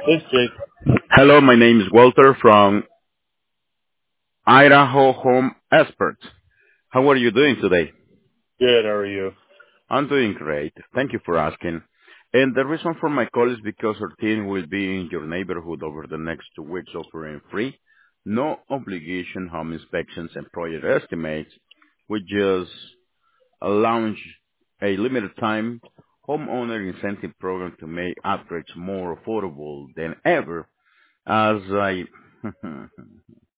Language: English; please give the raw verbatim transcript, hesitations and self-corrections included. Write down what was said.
It's Jake. Hello, my name is Walter from Idaho Home Experts. How are you doing today? Good. How are you? I'm doing great. Thank you for asking. And the reason for my call is because our team will be in your neighborhood over the next two weeks offering free, no obligation home inspections and project estimates. We just launch a limited time homeowner incentive program to make upgrades more affordable than ever. As I